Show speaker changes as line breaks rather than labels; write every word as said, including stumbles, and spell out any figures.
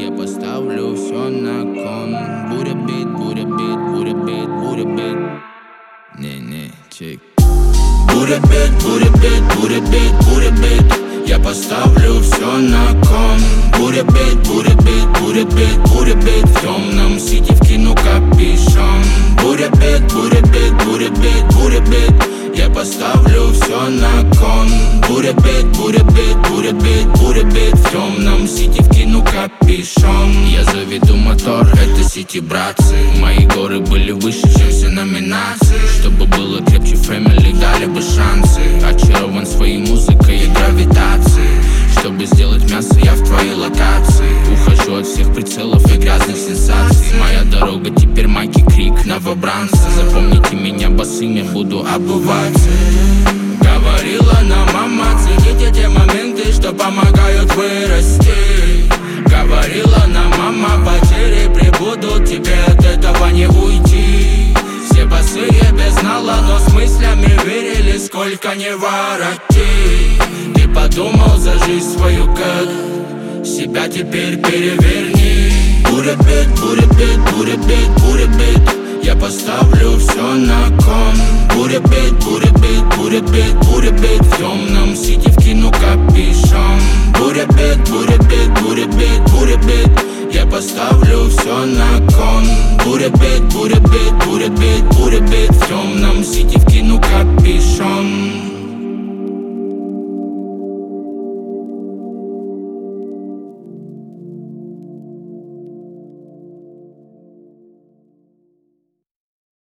Я поставлю все на кон. Буря бит, буря бит, буря бит, буря бит. Не-не, чек. Буря бит, буря бит, буря бит, буря бит. Я поставлю все на кон. Буря бит, буря бит, буря бит, буря бит. В темном сити вкину капюшон. Буря бит, буря бит, буря бит, буря бит. Я поставлю все на кон. Буря бит, буря бит, буря бит, буря бит. В темном сити вкину капюшон. Я заведу мотор, это сити, братцы. Мои горы были выше, чем все номинации. Чтобы было крепче, фэмили дали бы шансы. Очарован своей музыкой и гравитацией. Чтобы сделать мясо, я в твоей локации. Ухожу от всех прицелов и грязных сенсаций. Моя дорога теперь майки, крик, новобранцы. Запомните меня босыми, буду обуваться. Говорила нам мама, цените те моменты, что помогают вырасти. Говорила нам мама, потери прибудут, тебе от этого не уйти. Все босые без нала, но с мыслями верили, сколько не воротить. Ты подумал за жизнь свою, как себя теперь переверни. Буря бит, буря бит, буря бит, буря бит. Я поставлю все на кон. Буря бит, буря бит, буря бит, буря бит. В темном сити вкину капюшон. Буря бит, буря бит, буря бит, буря бит. Я поставлю все на кон. Буря бит, буря бит, буря бит, буря бит. В темном сити вкину капюшон.